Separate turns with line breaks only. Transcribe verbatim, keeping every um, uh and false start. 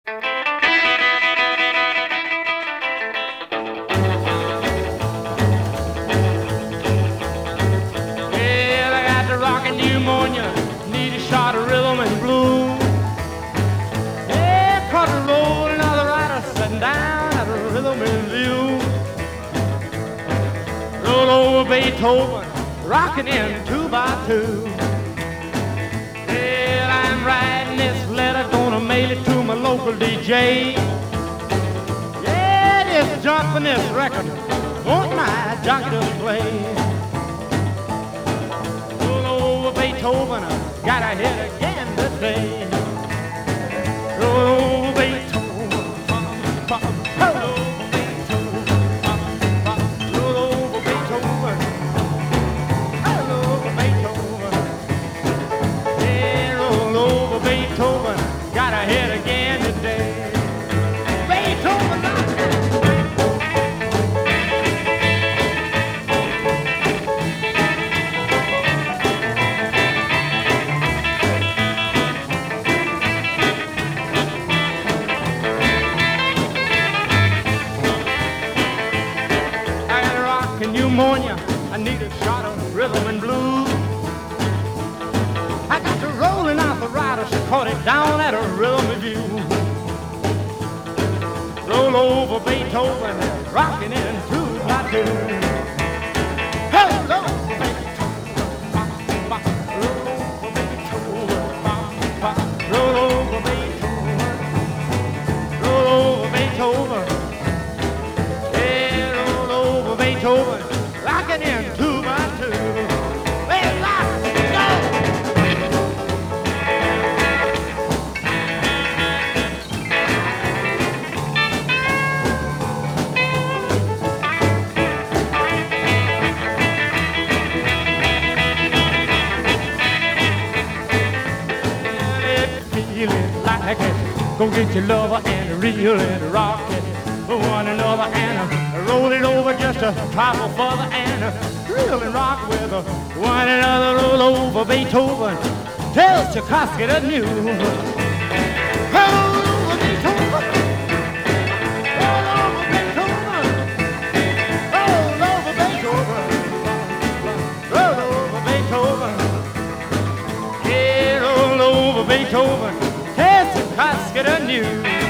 Well, I got the rockin' pneumonia, need a shot of rhythm and blues. Yeah, caught a roll, another rider sitting down at a rhythm review. Roll over Beethoven, rockin' in two by two. Well, I'm writing this letter, gonna mail it to my local D J. Yeah, this junk on this record, want my jockey to play. Beethoven, gotta hit again today. Roll over Beethoven, roll over Beethoven, roll over Beethoven, roll over Beethoven. Yeah, roll over Beethoven, gotta hit again today. Beethoven, pneumonia, I need a shot of rhythm and blues. I got to rolling out the rider, she caught it down at a rhythm review. Roll over Beethoven, rocking in two by two. Roll over Beethoven, roll over Beethoven, roll over Beethoven, yeah, roll over Beethoven. Rockin' in two by two. Let's rock, go! Feeling like it, go get your lover and reel it, rock it for one another and roll it over just a trifle further and reel and rock with one another. Roll over Beethoven, tell Tchaikovsky the news. Roll over Beethoven, roll over Beethoven, roll over Beethoven, roll over Beethoven, yeah, roll over Beethoven, tell Tchaikovsky the news.